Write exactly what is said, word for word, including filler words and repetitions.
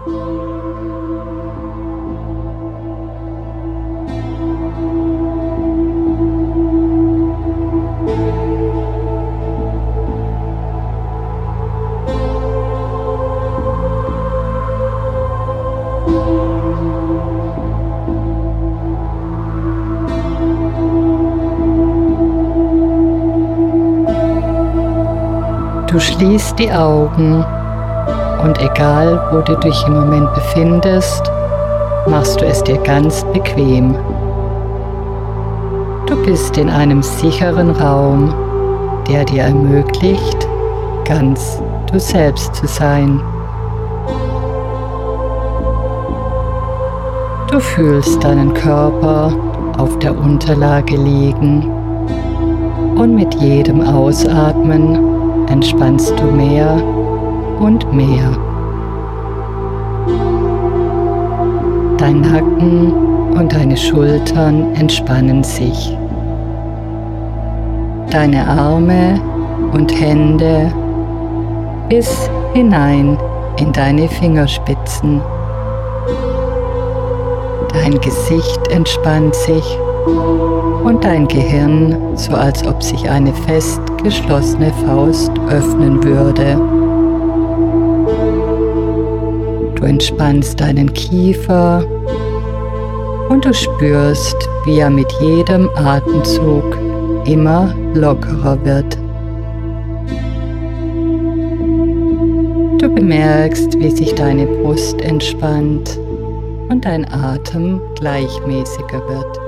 Du schließt die Augen und egal, wo du dich im Moment befindest, machst du es dir ganz bequem. Du bist in einem sicheren Raum, der dir ermöglicht, ganz du selbst zu sein. Du fühlst deinen Körper auf der Unterlage liegen und mit jedem Ausatmen entspannst du mehr und mehr. Dein Nacken und deine Schultern entspannen sich. Deine Arme und Hände bis hinein in deine Fingerspitzen. Dein Gesicht entspannt sich und dein Gehirn, so als ob sich eine fest geschlossene Faust öffnen würde. Du entspannst deinen Kiefer und du spürst, wie er mit jedem Atemzug immer lockerer wird. Du bemerkst, wie sich deine Brust entspannt und dein Atem gleichmäßiger wird.